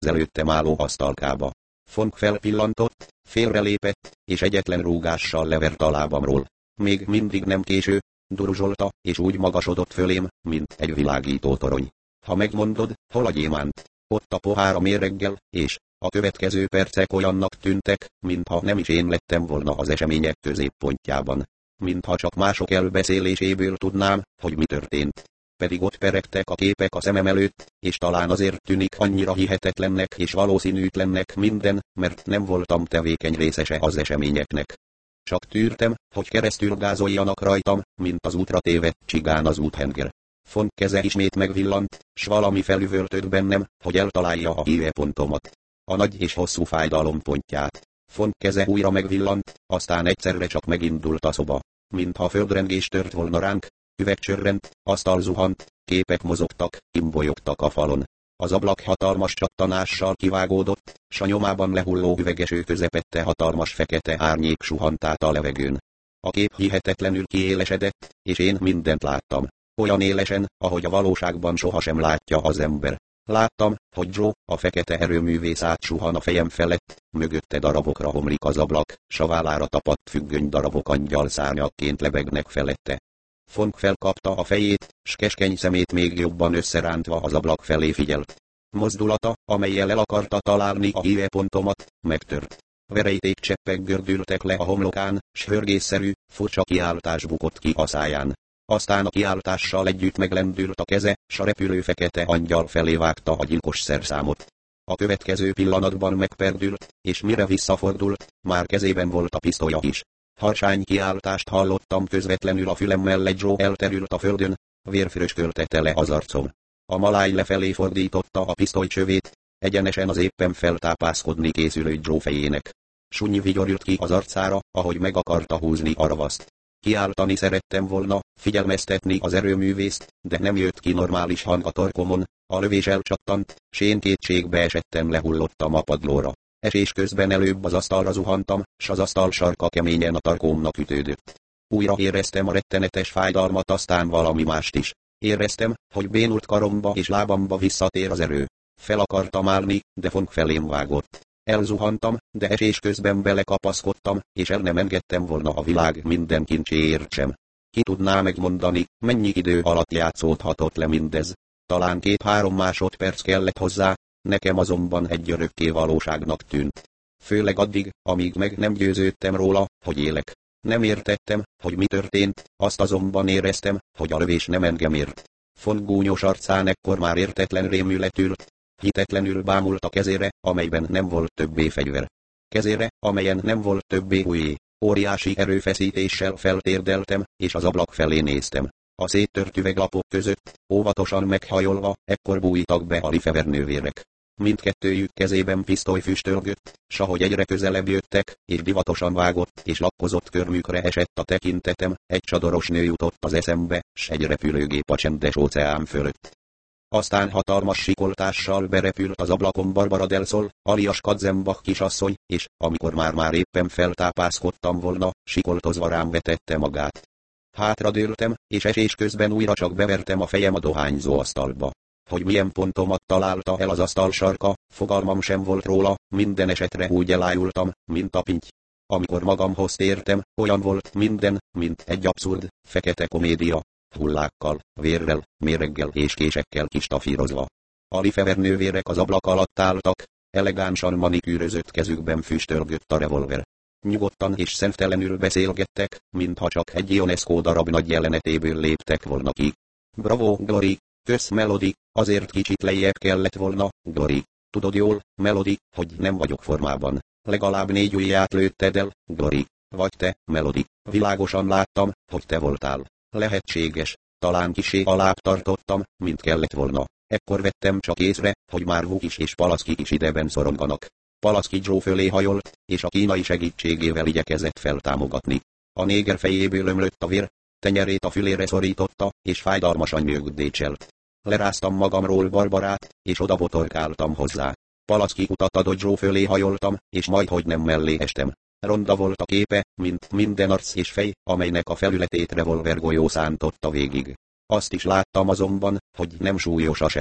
az előttem álló asztalkába. Fong felpillantott, félrelépett, és egyetlen rúgással levert a lábamról. Még mindig nem késő, duruzsolta, és úgy magasodott fölém, mint egy világító torony. Ha megmondod, hol a gyémánt? Ott a pohár a méreggel, és a következő percek olyannak tűntek, mintha nem is én lettem volna az események középpontjában. Mintha csak mások elbeszéléséből tudnám, hogy mi történt. Pedig ott peregtek a képek a szemem előtt, és talán azért tűnik annyira hihetetlennek és valószínűtlennek minden, mert nem voltam tevékeny részese az eseményeknek. Csak tűrtem, hogy keresztül gázoljanak rajtam, mint az útra tévedt csigán az úthenger. Fong keze ismét megvillant, s valami felüvöltött bennem, hogy eltalálja a hívepontomat. A nagy és hosszú fájdalom pontját. Fong keze újra megvillant, aztán egyszerre csak megindult a szoba. Mintha földrengés tört volna ránk, üveg csörrent, asztal zuhant, képek mozogtak, imbolyogtak a falon. Az ablak hatalmas csattanással kivágódott, s a nyomában lehulló üvegeső közepette hatalmas fekete árnyék suhant át a levegőn. A kép hihetetlenül kiélesedett, és én mindent láttam. Olyan élesen, ahogy a valóságban sohasem látja az ember. Láttam, hogy Joe, a fekete erőművész átsuhan a fejem felett, mögötte darabokra homlik az ablak, s a vállára tapadt függöny darabok angyalszárnyakként lebegnek felette. Fong felkapta a fejét, s keskeny szemét még jobban összerántva az ablak felé figyelt. Mozdulata, amellyel el akarta találni a hívepontomat, megtört. Verejtékcseppek gördültek le a homlokán, s hörgésszerű, furcsa kiáltás bukott ki a száján. Aztán a kiáltással együtt meglendült a keze, s a repülő fekete angyal felé vágta a gyilkos szerszámot. A következő pillanatban megperdült, és mire visszafordult, már kezében volt a pisztolya is. Harsány kiáltást hallottam közvetlenül a fülem mellett, Joe elterült a földön, vér fröskölte tele az arcom. A maláj lefelé fordította a pisztoly csövét, egyenesen az éppen feltápászkodni készülő Joe fejének. Sunyi vigyor jött ki az arcára, ahogy meg akarta húzni a ravaszt. Kiáltani szerettem volna, figyelmeztetni az erőművészt, de nem jött ki normális hang a torkomon, a lövés elcsattant, s én kétségbe esettem, lehullottam a padlóra. Esés közben előbb az asztalra zuhantam, s az asztal sarka keményen a tarkómnak ütődött. Újra éreztem a rettenetes fájdalmat, aztán valami mást is. Éreztem, hogy bénult karomba és lábamba visszatér az erő. Fel akartam állni, de Fong felém vágott. Elzuhantam, de esés közben belekapaszkodtam, és el nem engedtem volna a világ minden kincséért sem. Ki tudná megmondani, mennyi idő alatt játszódhatott le mindez? Talán 2-3 másodperc kellett hozzá, nekem azonban egy örökké valóságnak tűnt. Főleg addig, amíg meg nem győződtem róla, hogy élek. Nem értettem, hogy mi történt, azt azonban éreztem, hogy a lövés nem engem ért. Fong gúnyos arcán ekkor már értetlen rémület ült. Hitetlenül bámult a kezére, amelyben nem volt többé fegyver. Kezére, amelyen nem volt többé ujjé. Óriási erőfeszítéssel feltérdeltem, és az ablak felé néztem. A széttört üveglapok között, óvatosan meghajolva, ekkor bújtak be a Lefevre nővérek. Mindkettőjük kezében pisztoly füstölgött, s ahogy egyre közelebb jöttek, és divatosan vágott és lakkozott körmükre esett a tekintetem, egy csadoros nő jutott az eszembe, s egy repülőgép a csendes óceán fölött. Aztán hatalmas sikoltással berepült az ablakon Barbara del Sol, alias Katzenbach kisasszony, és, amikor már éppen feltápászkodtam volna, sikoltozva rám vetette magát. Hátradőltem, és esés közben újra csak bevertem a fejem a dohányzó asztalba. Hogy milyen pontomat találta el az asztal sarka, fogalmam sem volt róla, minden esetre úgy elájultam, mint a pinty. Amikor magamhoz tértem, olyan volt minden, mint egy abszurd, fekete komédia. Hullákkal, vérrel, méreggel és késekkel kistafírozva. A Lefevre nővérek az ablak alatt álltak, elegánsan manikűrözött kezükben füstölgött a revolver. Nyugodtan és szemtelenül beszélgettek, mintha csak egy Ionesco darab nagy jelenetéből léptek volna ki. Bravo, Glory, kösz Melody, azért kicsit lejjebb kellett volna, Glory. Tudod jól, Melody, hogy nem vagyok formában. Legalább 4 ujját lőtted el, Glory. Vagy te, Melody. Világosan láttam, hogy te voltál. Lehetséges, talán kisé alább tartottam, mint kellett volna. Ekkor vettem csak észre, hogy már Vukis és Palaszki is ideben szoronganak. Palaszki Joe fölé hajolt, és a kínai segítségével igyekezett feltámogatni. A néger fejéből ömlött a vér, tenyerét a fülére szorította, és fájdalmasan nyögdécselt. Leráztam magamról Barbarát, és odabotorkáltam hozzá. Palaszki utat adott Joe fölé hajoltam, és majdhogy nem mellé estem. Ronda volt a képe, mint minden arc és fej, amelynek a felületét revolvergolyó szántotta végig. Azt is láttam azonban, hogy nem súlyos a sebe.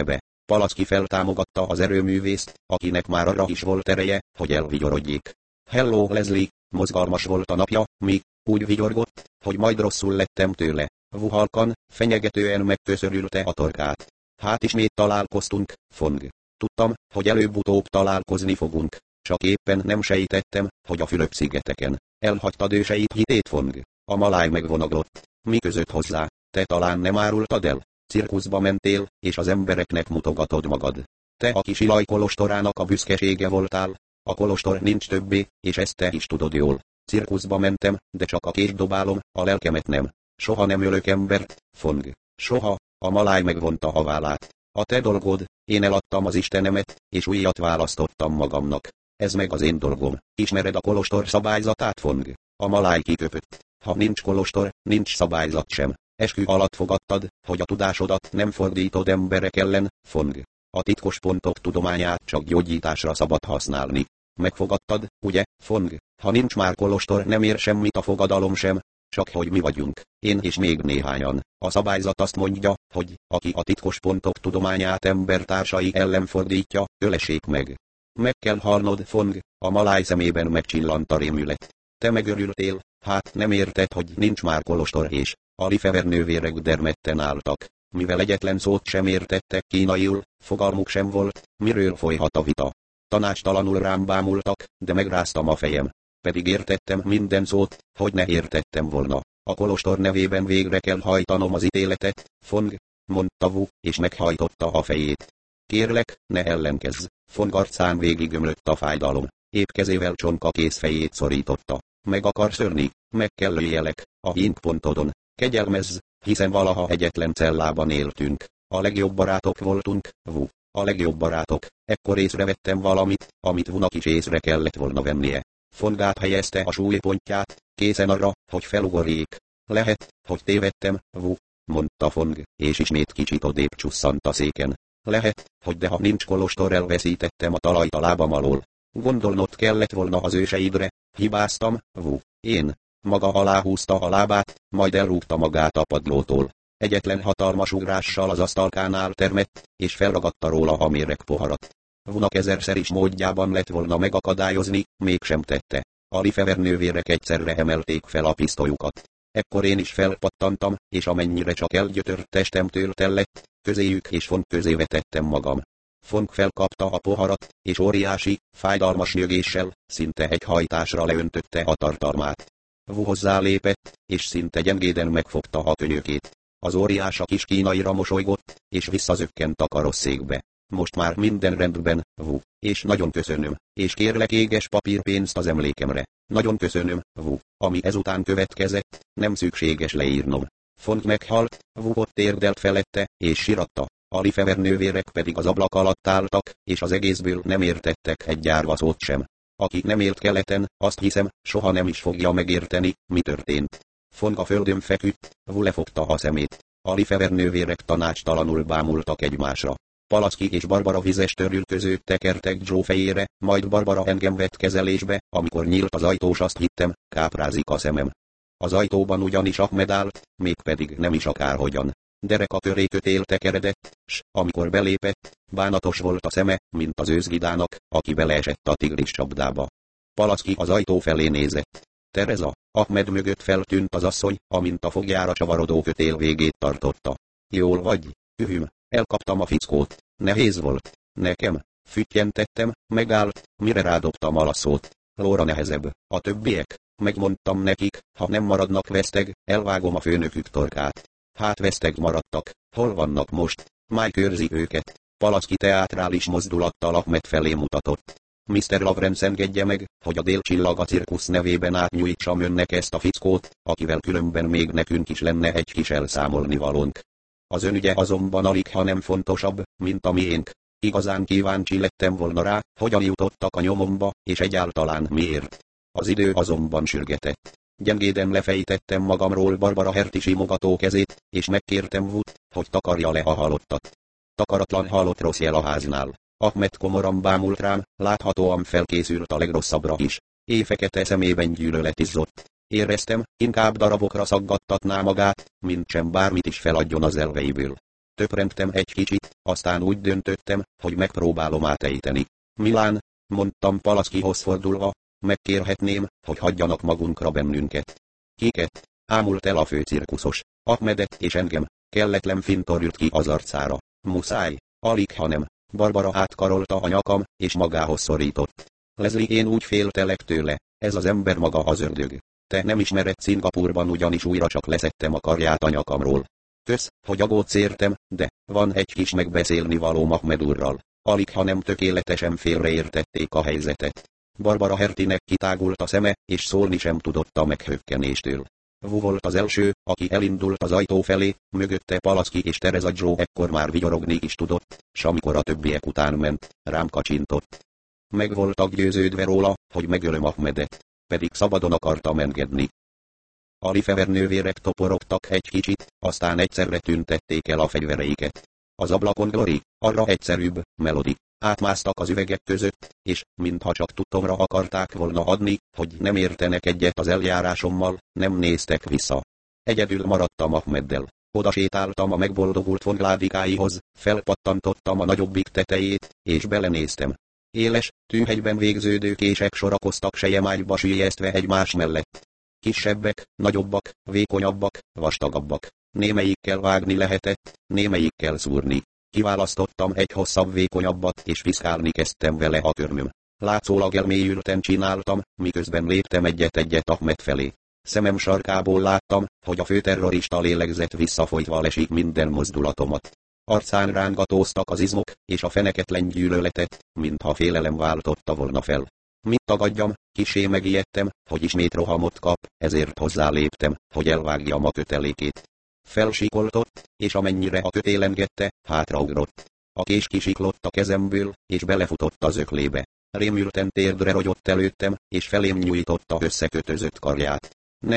Palacki feltámogatta az erőművészt, akinek már arra is volt ereje, hogy elvigyorodjék. Hello Leslie, mozgalmas volt a napja, míg úgy vigyorgott, hogy majd rosszul lettem tőle. Wu halkan, fenyegetően megköszörülte a torkát. Hát ismét találkoztunk, Fong. Tudtam, hogy előbb-utóbb találkozni fogunk. Csak éppen nem sejtettem, hogy a Fülöp-szigeteken. Elhagytad őseit hitét, Fong. A maláj megvonaglott. Mi között hozzá? Te talán nem árultad el? Cirkuszba mentél, és az embereknek mutogatod magad. Te a kis Ilaj kolostorának a büszkesége voltál. A kolostor nincs többé, és ezt te is tudod jól. Cirkuszba mentem, de csak a kést dobálom, a lelkemet nem. Soha nem ölök embert, Fong. Soha. A maláj megvonta a vállát. A te dolgod, én eladtam az Istenemet, és újat választottam magamnak. Ez meg az én dolgom. Ismered a kolostor szabályzatát, Fong? A maláj kiköpött. Ha nincs kolostor, nincs szabályzat sem. Eskü alatt fogadtad, hogy a tudásodat nem fordítod emberek ellen, Fong. A titkos pontok tudományát csak gyógyításra szabad használni. Megfogadtad, ugye, Fong? Ha nincs már kolostor, nem ér semmit a fogadalom sem. Csak hogy mi vagyunk, én és még néhányan. A szabályzat azt mondja, hogy aki a titkos pontok tudományát embertársai ellen fordítja, ölessék meg. Meg kell halnod, Fong, a maláj szemében megcsillant a rémület. Te megörültél, hát nem érted, hogy nincs már kolostor és a Lefevre nővérek dermedten álltak. Mivel egyetlen szót sem értettek kínaiul, fogalmuk sem volt, miről folyhat a vita. Tanácstalanul rám bámultak, de megráztam a fejem. Pedig értettem minden szót, hogy ne értettem volna. A kolostor nevében végre kell hajtanom az ítéletet, Fong, mondta Wu, és meghajtotta a fejét. Kérlek, ne ellenkezz. Fong arcán végigömlött a fájdalom. Épp kezével csonka kész fejét szorította. Meg akarsz ölni? Meg kell lőjelek, a hínkpontodon. Kegyelmezz, hiszen valaha egyetlen cellában éltünk. A legjobb barátok voltunk, Wu. A legjobb barátok. Ekkor észrevettem valamit, amit Wunak is észre kellett volna vennie. Fong áthelyezte a súlypontját, készen arra, hogy felugorjék. Lehet, hogy tévedtem, Wu, mondta Fong, és ismét kicsit odébb csusszant a széken. Lehet, hogy de ha nincs kolostor, elveszítettem a talajt a lábam alól. Gondolnod kellett volna az őseidre, hibáztam, Wu. Én. Maga alá húzta a lábát, majd elrúgta magát a padlótól. Egyetlen hatalmas ugrással az asztalkánál termett, és felragadta róla a méreg poharat. Wunak ezerszer is módjában lett volna megakadályozni, mégsem tette. A Lefevre nővérek egyszerre emelték fel a pisztolyukat. Ekkor én is felpattantam, és amennyire csak elgyötört testemtől tellett, közéjük és Fong közé vetettem magam. Fong felkapta a poharat, és óriási, fájdalmas nyögéssel, szinte egy hajtásra leöntötte a tartalmát. Wu hozzálépett, és szinte gyengéden megfogta a könyökét. Az óriás a kis kínaira mosolygott, és visszazökkent a karosszékbe. Most már minden rendben, Wu, és nagyon köszönöm, és kérlek éges papírpénzt az emlékemre. Nagyon köszönöm, Wu, ami ezután következett, nem szükséges leírnom. Fong meghalt, Wu ott térdelt felette, és siratta. A Lefevre nővérek pedig az ablak alatt álltak, és az egészből nem értettek egy gyárva szót sem. Aki nem élt keleten, azt hiszem, soha nem is fogja megérteni, mi történt. Fong a földön feküdt, Wu lefogta a szemét. A Lefevre nővérek tanácstalanul bámultak egymásra. Palacki és Barbara vizes törülközőt tekertek Joe fejére, majd Barbara engem vett kezelésbe, amikor nyílt az ajtó, s azt hittem, káprázik a szemem. Az ajtóban ugyanis Ahmed állt, mégpedig nem is akárhogyan. Dereka köré kötél tekeredett, s amikor belépett, bánatos volt a szeme, mint az őzgidának, aki beleesett a tigris csapdába. Palacki az ajtó felé nézett. Tereza, Ahmed mögött feltűnt az asszony, amint a fogjára csavarodó kötél végét tartotta. Jól vagy? Ühüm, elkaptam a fickót. Nehéz volt. Nekem. Füttyentettem, megállt, mire rádobtam a lasszót. Lóra nehezebb. A többiek? Megmondtam nekik, ha nem maradnak veszteg, elvágom a főnökük torkát. Hát veszteg maradtak. Hol vannak most? Máj körzi őket. Palacki teátrális mozdulattal Ahmed felé mutatott. Mr. Lawrence, engedje meg, hogy a Délcsillag a cirkusz nevében átnyújtsam önnek ezt a fickót, akivel különben még nekünk is lenne egy kis elszámolni valónk. Az ön ügye azonban alig, ha nem fontosabb, mint a miénk. Igazán kíváncsi lettem volna rá, hogyan jutottak a nyomomba, és egyáltalán miért. Az idő azonban sürgetett. Gyengéden lefejtettem magamról Barbara Herti simogató kezét, és megkértem Wut, hogy takarja le a halottat. Takaratlan halott rossz jel a háznál. Ahmed komoran bámult rám, láthatóan felkészült a legrosszabbra is. Éjfekete szemében gyűlölet izzott. Éreztem, inkább darabokra szaggattatná magát, mint sem bármit is feladjon az elveiből. töprengtem egy kicsit, aztán úgy döntöttem, hogy megpróbálom átejteni. Milán, mondtam Palaszkihoz fordulva, megkérhetném, hogy hagyjanak magunkra bennünket. Kiket? Ámult el a főcirkuszos. Ahmedet és engem. Kelletlen fintor jött ki az arcára. Muszáj, alig hanem. Barbara átkarolta a nyakam, és magához szorított. Leslie, én úgy féltelek tőle, ez az ember maga az ördög. Te nem ismered, Szingapúrban ugyanis újra csak leszettem a karját a nyakamról. Kösz, hogy aggódsz értem, de van egy kis megbeszélni való Ahmed úrral. Alig hanem tökéletesen félreértették a helyzetet. Barbara Hertinek kitágult a szeme, és szólni sem tudott a meghökkenéstől. Wu volt az első, aki elindult az ajtó felé, mögötte Palaszki és Teresa Joe ekkor már vigyorogni is tudott, s amikor a többiek után ment, rám kacsintott. Meg voltak győződve róla, hogy megölöm Ahmedet, pedig szabadon akartam engedni. A Lefevre nővérek toporogtak egy kicsit, aztán egyszerre tüntették el a fegyvereiket. Az ablakon Glory, arra egyszerűbb, Melody. Átmásztak az üvegek között, és, mintha csak tudtomra akarták volna adni, hogy nem értenek egyet az eljárásommal, nem néztek vissza. Egyedül maradtam Ahmeddel. Oda sétáltam a megboldogult von Gládikáihoz, felpattantottam a nagyobbik tetejét, és belenéztem. Éles, tűhegyben végződő kések sorakoztak selyemányba süllyesztve egymás mellett. Kisebbek, nagyobbak, vékonyabbak, vastagabbak. Némelyikkel vágni lehetett, némelyikkel szúrni. Kiválasztottam egy hosszabb vékonyabbat, és piszkálni kezdtem vele a körmöm. Látszólag elmélyülten csináltam, miközben léptem egyet-egyet Ahmed felé. Szemem sarkából láttam, hogy a főterrorista lélegzett visszafolytva lesik minden mozdulatomat. Arcán rángatóztak az izmok, és a feneketlen gyűlöletet, mintha félelem váltotta volna fel. Mit tagadjam, kissé megijedtem, hogy ismét rohamot kap, ezért hozzáléptem, hogy elvágjam a kötelékét. Felsikoltott, és amennyire a kötél engedte, hátraugrott. A kés kisiklott a kezemből, és belefutott az öklébe. Rémülten térdre rogyott előttem, és felém nyújtotta összekötözött karját.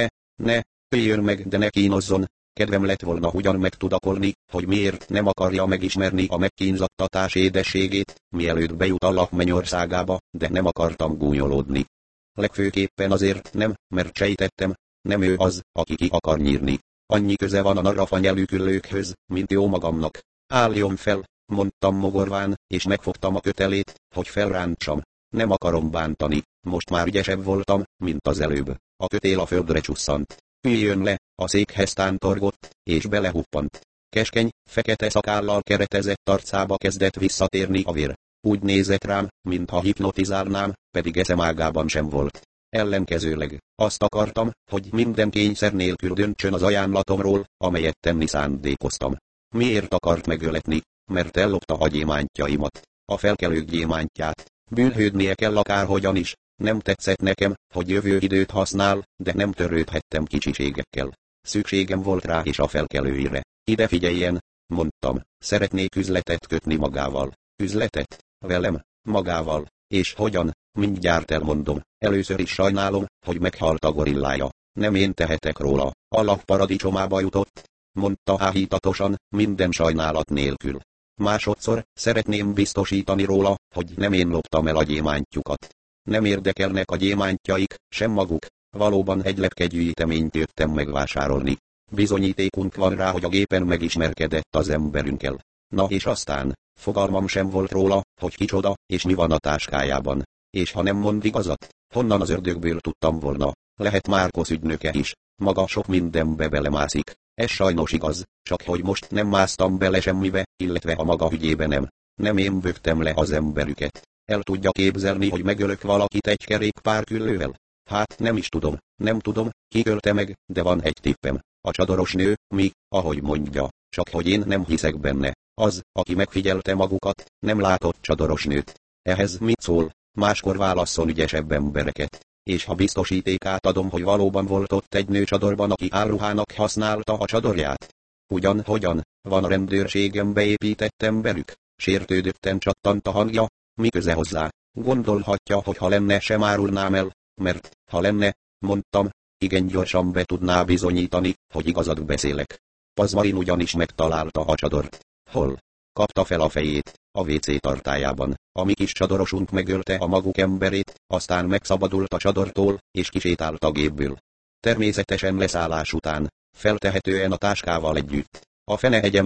Ne, öljön meg, de ne kínozzon. Kedvem lett volna ugyan megtudakolni, hogy miért nem akarja megismerni a megkínzattatás édességét, mielőtt bejut Allah mennyországába, de nem akartam gúnyolódni. Legfőképpen azért nem, mert sejtettem, nem ő az, aki ki akar nyírni. Annyi köze van a narrafa nyelű küllőkhöz, mint jó magamnak. Álljon fel, mondtam mogorván, és megfogtam a kötelét, hogy felrántsam. Nem akarom bántani, most már ügyesebb voltam, mint az előbb. A kötél a földre csusszant. Üljön le, a székhez tántorgott, és belehuppant. Keskeny, fekete szakállal keretezett arcába kezdett visszatérni a vér. Úgy nézett rám, mintha hipnotizálnám, pedig eszem ágában sem volt. Ellenkezőleg, azt akartam, hogy minden kényszer nélkül döntsön az ajánlatomról, amelyet tenni szándékoztam. Miért akart megöletni? Mert ellopta a gyémántjaimat. A felkelők gyémántját. Bűnhődnie kell akárhogyan is. Nem tetszett nekem, hogy jövő időt használ, de nem törődhettem kicsiségekkel. Szükségem volt rá és a felkelőire. Ide figyeljen, mondtam, szeretnék üzletet kötni magával. Üzletet? Velem? Magával? És hogyan? Mindjárt elmondom. Először is sajnálom, hogy meghalt a gorillája. Nem én tehetek róla. Allah paradicsomába jutott, mondta áhítatosan, minden sajnálat nélkül. Másodszor, szeretném biztosítani róla, hogy nem én loptam el a gyémántjukat. Nem érdekelnek a gyémántjaik, sem maguk. Valóban egy lepkegyűjteményt jöttem megvásárolni. Bizonyítékunk van rá, hogy a gépen megismerkedett az emberünkkel. Na és aztán, fogalmam sem volt róla, hogy kicsoda, és mi van a táskájában. És ha nem mond igazat, honnan az ördögből tudtam volna. Lehet Márkusz ügynöke is. Maga sok mindenbe belemászik. Ez sajnos igaz, csak hogy most nem másztam bele semmibe, illetve a maga ügyébe nem. Nem én bögtem le az emberüket. El tudja képzelni, hogy megölök valakit egy kerékpár küllővel? Hát nem is tudom, nem tudom, ki ölte meg, de van egy tippem. A csadoros nő, mi, ahogy mondja, csak hogy én nem hiszek benne. Az, aki megfigyelte magukat, nem látott csadoros nőt. Ehhez mit szól? Máskor válasszon ügyesebb embereket. És ha biztosítékát adom, hogy valóban volt ott egy nő csadorban, aki álruhának használta a csadorját. Hogyan, van a rendőrségem beépített emberük? Sértődötten csattant a hangja. Mi köze hozzá? Gondolhatja, hogy ha lenne, sem árulnám el, mert, ha lenne, mondtam, igen gyorsan be tudná bizonyítani, hogy igazat beszélek. Pazmarin ugyanis megtalálta a csadort. Hol? Kapta fel a fejét, a WC tartályában. A mi kis csadorosunk megölte a maguk emberét, aztán megszabadult a csadortól, és kisétált a gépből. Természetesen leszállás után, feltehetően a táskával együtt. A fene egye meg,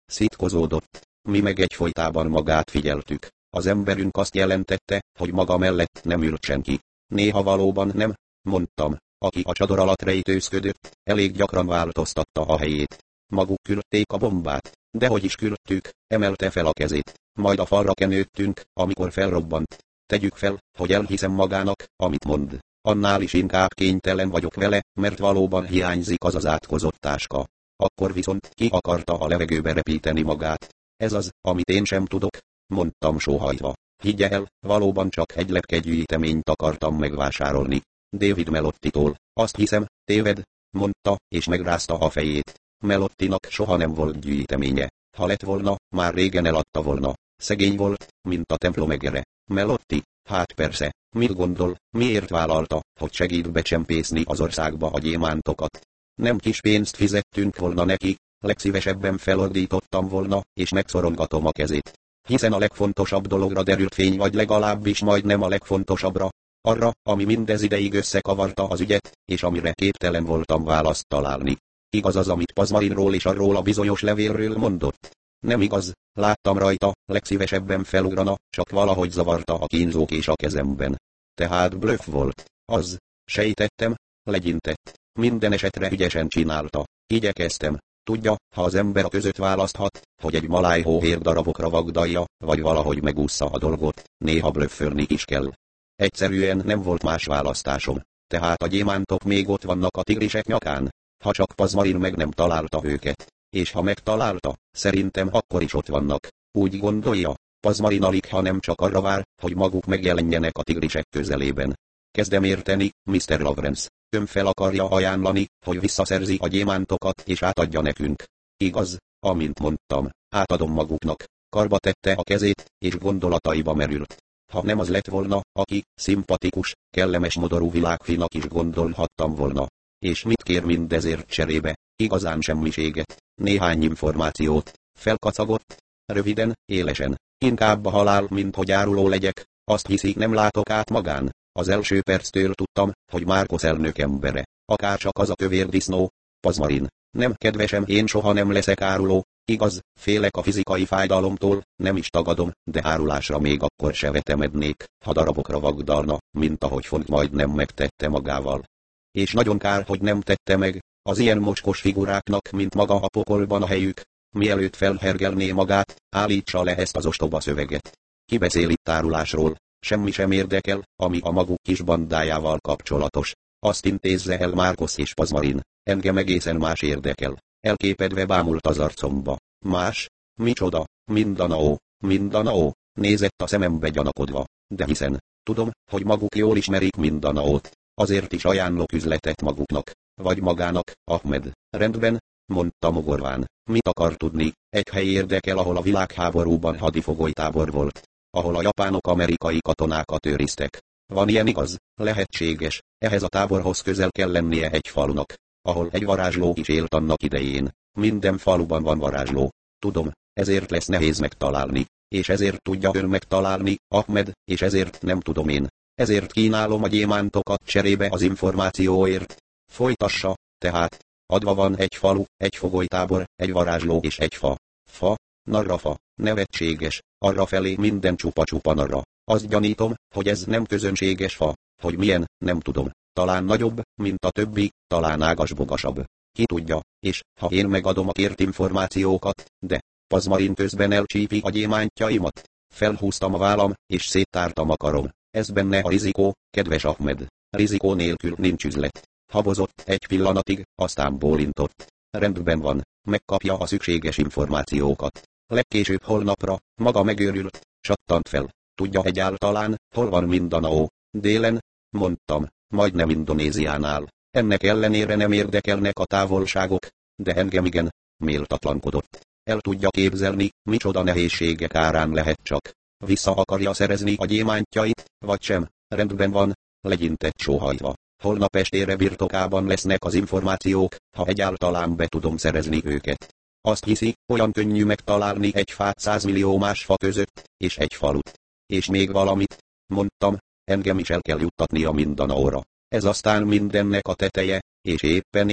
szitkozódott. Mi meg egyfolytában magát figyeltük. Az emberünk azt jelentette, hogy maga mellett nem ült senki. Néha valóban nem, mondtam, aki a csador alatt rejtőzködött, elég gyakran változtatta a helyét. Maguk küldték a bombát, de hogy is küldtük, emelte fel a kezét. Majd a falra kenődtünk, amikor felrobbant. Tegyük fel, hogy elhiszem magának, amit mond. Annál is inkább kénytelen vagyok vele, mert valóban hiányzik az átkozott táska. Akkor viszont ki akarta a levegőbe repíteni magát. Ez az, amit én sem tudok, mondtam sóhajtva. Higgye el, valóban csak egy lepkegyűjteményt akartam megvásárolni. David Melottitól. Azt hiszem, téved, mondta, és megrázta a fejét. Melottinak soha nem volt gyűjteménye. Ha lett volna, már régen eladta volna. Szegény volt, mint a templom egere. Melotti, hát persze, mit gondol, miért vállalta, hogy segít becsempészni az országba a gyémántokat? Nem kis pénzt fizettünk volna neki, legszívesebben felordítottam volna, és megszorongatom a kezét. Hiszen a legfontosabb dologra derült fény, vagy legalábbis majdnem a legfontosabbra. Arra, ami mindez ideig összekavarta az ügyet, és amire képtelen voltam választ találni. Igaz az, amit Pazmarinról és arról a bizonyos levélről mondott? Nem igaz, láttam rajta, legszívesebben felugrana, csak valahogy zavarta a kínzók és a kezemben. Tehát blöff volt. Az, sejtettem, legyintett. Minden esetre ügyesen csinálta. Igyekeztem. Tudja, ha az ember a között választhat, hogy egy malájhóhér darabokra vagdalja, vagy valahogy megússza a dolgot, néha blöffölni is kell. Egyszerűen nem volt más választásom. Tehát a gyémántok még ott vannak a tigrisek nyakán. Ha csak Pazmarin meg nem találta őket. És ha megtalálta, szerintem akkor is ott vannak. Úgy gondolja, Pazmarin alig ha nem csak arra vár, hogy maguk megjelenjenek a tigrisek közelében. Kezdem érteni, Mr. Lawrence. Ön fel akarja ajánlani, hogy visszaszerzi a gyémántokat és átadja nekünk. Igaz, amint mondtam, átadom maguknak. Karba tette a kezét, és gondolataiba merült. Ha nem az lett volna, aki szimpatikus, kellemes modorú világfinak is gondolhattam volna. És mit kér mindezért cserébe? Igazán semmiséget. Néhány információt. Felkacagott. Röviden, élesen. Inkább a halál, mint hogy áruló legyek. Azt hiszik, nem látok át magán. Az első perctől tudtam, hogy Márkusz elnök embere. Akárcsak az a kövér disznó. Pazmarin. Nem, kedvesem, én soha nem leszek áruló. Igaz, félek a fizikai fájdalomtól, nem is tagadom, de árulásra még akkor se vetemednék, ha darabokra vagdalna, mint ahogy Font majdnem megtette magával. És nagyon kár, hogy nem tette meg, az ilyen mocskos figuráknak, mint maga a pokolban a helyük. Mielőtt felhergelné magát, állítsa le ezt az ostoba szöveget. Ki beszél itt árulásról? Semmi sem érdekel, ami a maguk kis bandájával kapcsolatos. Azt intézze el Márkusz és Pazmarin. Engem egészen más érdekel. Elképedve bámult az arcomba. Más? Micsoda? Mindanao. Nézett a szemembe gyanakodva. De hiszen, tudom, hogy maguk jól ismerik Mindanaót. Azért is ajánlok üzletet maguknak. Vagy magának, Ahmed. Rendben, mondta mogorván. Mit akar tudni? Egy hely érdekel, ahol a világháborúban hadifogolytábor volt. Ahol a japánok amerikai katonákat őriztek. Van ilyen, igaz? Lehetséges. Ehhez a táborhoz közel kell lennie egy falunak, ahol egy varázsló is élt annak idején. Minden faluban van varázsló. Tudom, ezért lesz nehéz megtalálni. És ezért tudja ön megtalálni, Ahmed, és ezért nem tudom én. Ezért kínálom a gyémántokat cserébe az információért. Folytassa, tehát, adva van egy falu, egy fogolytábor, egy varázsló és egy fa. Fa? Narrafa. Nevetséges. Arrafelé minden csupa-csupa narra. Azt gyanítom, hogy ez nem közönséges fa. Hogy milyen, nem tudom. Talán nagyobb, mint a többi, talán ágasbogasabb. Ki tudja, és ha én megadom a kért információkat, de Pazmarin közben elcsípi a gyémántjaimat. Felhúztam a vállam, és széttártam a karom. Ez benne a rizikó, kedves Ahmed. Rizikó nélkül nincs üzlet. Habozott egy pillanatig, aztán bólintott. Rendben van, megkapja a szükséges információkat. Legkésőbb holnapra, maga megőrült, csattant fel. Tudja egyáltalán, hol van Mindanao? Délen? Mondtam, majdnem Indonéziánál. Ennek ellenére nem érdekelnek a távolságok, de engem igen, méltatlankodott. El tudja képzelni, micsoda nehézségek árán lehet csak. Vissza akarja szerezni a gyémántjait, vagy sem? Rendben van, legyintett sóhajtva. Holnap estére birtokában lesznek az információk, ha egyáltalán be tudom szerezni őket. Azt hiszi, olyan könnyű megtalálni egy fát 100 millió más fa között, és egy falut. És még valamit, mondtam, engem is el kell juttatni a Mindanaóra. Ez aztán mindennek a teteje, és éppen én,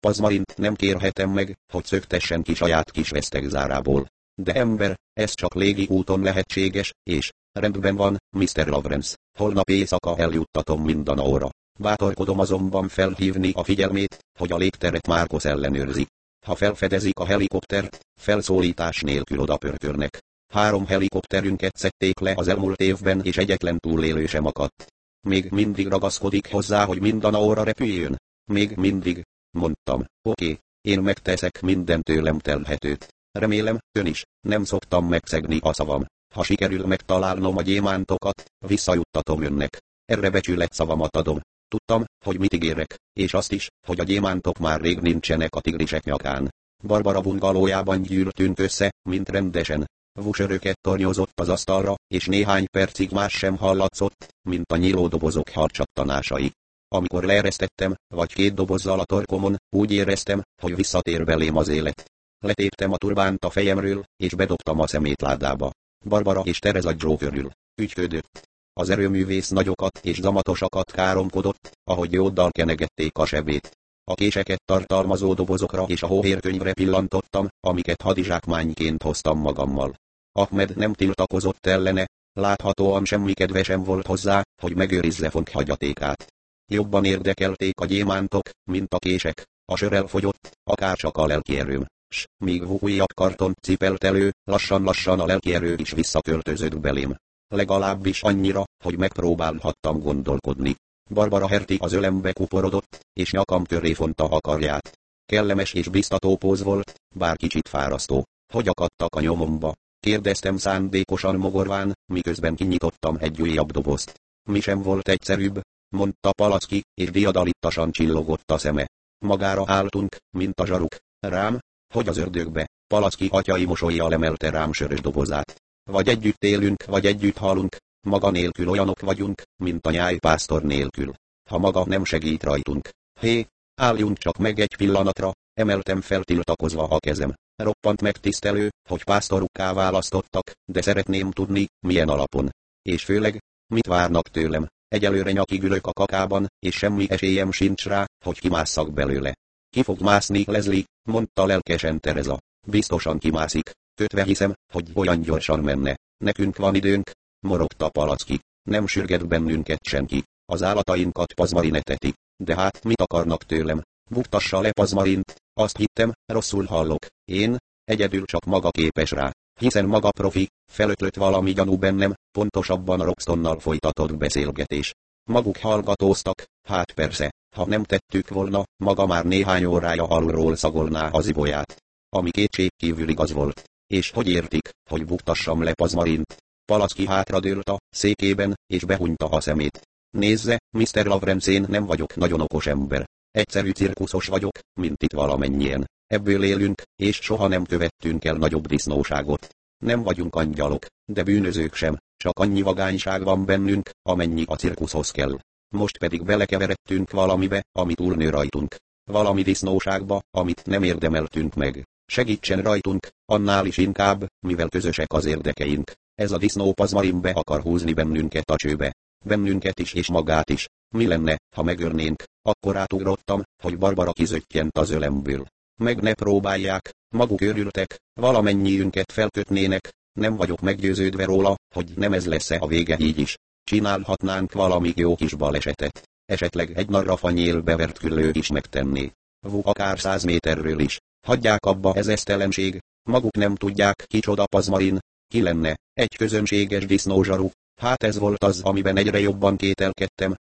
Pazmarint nem kérhetem meg, hogy szöktessen ki saját kis vesztegzárából. De ember, ez csak légi úton lehetséges, és rendben van, Mr. Lawrence, holnap éjszaka eljuttatom Mindanaóra. Bátorkodom azonban felhívni a figyelmét, hogy a légteret Marcos ellenőrzi. Ha felfedezik a helikoptert, felszólítás nélkül odapörkölnek. 3 helikopterünket szedték le az elmúlt évben, és egyetlen túlélő sem akadt. Még mindig ragaszkodik hozzá, hogy Mindanaóra repüljön. Még mindig, mondtam, oké, én megteszek minden tőlem telhetőt. Remélem, ön is, nem szoktam megszegni a szavam. Ha sikerül megtalálnom a gyémántokat, visszajuttatom önnek. Erre becsületszavamat adom. Tudtam, hogy mit ígérek, és azt is, hogy a gyémántok már rég nincsenek a tigrisek nyakán. Barbara bungalójában gyűltünk össze, mint rendesen. Vusöröket tornyozott az asztalra, és néhány percig más sem hallatszott, mint a nyílódobozok harcsattanásai. Amikor leeresztettem, vagy 2 dobozzal a torkomon, úgy éreztem, hogy visszatér belém az élet. Letéptem a turbánt a fejemről, és bedobtam a szemétládába. Barbara és Teresa Joe körül ügyködött. Az erőművész nagyokat és zamatosakat káromkodott, ahogy jóddal kenegették a sebét. A késeket tartalmazó dobozokra és a hóhérkönyvre pillantottam, amiket hadizsákmányként hoztam magammal. Ahmed nem tiltakozott ellene, láthatóan semmi kedve sem volt hozzá, hogy megőrizze Fonk hagyatékát. Jobban érdekelték a gyémántok, mint a kések, a sör elfogyott, akárcsak a lelkierőm. S míg újabb kartont cipelt elő, lassan-lassan a lelkierő is visszaköltözött belém. Legalábbis annyira, hogy megpróbálhattam gondolkodni. Barbara Herty az ölembe kuporodott, és nyakam köré fonta a karját. Kellemes és biztató póz volt, bár kicsit fárasztó. Hogy akadtak a nyomomba? Kérdeztem szándékosan mogorván, miközben kinyitottam egy újabb dobozt. Mi sem volt egyszerűbb, mondta Palacki, és diadalittasan csillogott a szeme. Magára álltunk, mint a zsaruk. Rám? Hogy az ördögbe? Palacki atyai mosollyal emelte rám sörös dobozát. Vagy együtt élünk, vagy együtt halunk. Maga nélkül olyanok vagyunk, mint a nyájpásztor nélkül. Ha maga nem segít rajtunk. Hé, álljunk csak meg egy pillanatra, emeltem fel tiltakozva a kezem. Roppant megtisztelő, hogy pásztorukká választottak, de szeretném tudni, milyen alapon. És főleg, mit várnak tőlem. Egyelőre nyakig ülök a kakában, és semmi esélyem sincs rá, hogy kimásszak belőle. Ki fog mászni, Leslie, mondta lelkesen Teresa. Biztosan kimászik. Kötve hiszem, hogy olyan gyorsan menne. Nekünk van időnk, morogta Palacki. Nem sürget bennünket senki. Az állatainkat Pazmarin eteti. De hát mit akarnak tőlem? Buktassa le Pazmarint. Azt hittem, rosszul hallok. Én? Egyedül csak maga képes rá. Hiszen maga profi, felötlött valami gyanú bennem, pontosabban a Roxtonnal folytatott beszélgetés. Maguk hallgatóztak, hát persze, ha nem tettük volna, maga már néhány órája alulról szagolná az ibolyát. Ami kétségkívül igaz volt. És hogy értik, hogy buktassam le Pazmarint? Palacki hátradőlt a székében, és behunyta a szemét. Nézze, Mr. Lawrence, én nem vagyok nagyon okos ember. Egyszerű cirkuszos vagyok, mint itt valamennyien. Ebből élünk, és soha nem követtünk el nagyobb disznóságot. Nem vagyunk angyalok, de bűnözők sem, csak annyi vagányság van bennünk, amennyi a cirkuszhoz kell. Most pedig belekeveredtünk valamibe, ami túlnő rajtunk. Valami disznóságba, amit nem érdemeltünk meg. Segítsen rajtunk, annál is inkább, mivel közösek az érdekeink. Ez a disznó Pazmarinbe akar húzni bennünket a csőbe. Bennünket is és magát is. Mi lenne, ha megölnénk? Akkor átugrottam, hogy Barbara kizöttyent az ölemből. Meg ne próbálják, maguk őrültek, valamennyiünket felkötnének, nem vagyok meggyőződve róla, hogy nem ez lesz a vége így is. Csinálhatnánk valami jó kis balesetet. Esetleg egy narrafanyél bevert küllő is megtenné. Akár 100 méterről is. Hagyják abba ez esztelenség, maguk nem tudják kicsoda Pazmarin, ki lenne, egy közönséges disznózsaru. Hát ez volt az, amiben egyre jobban kételkedtem,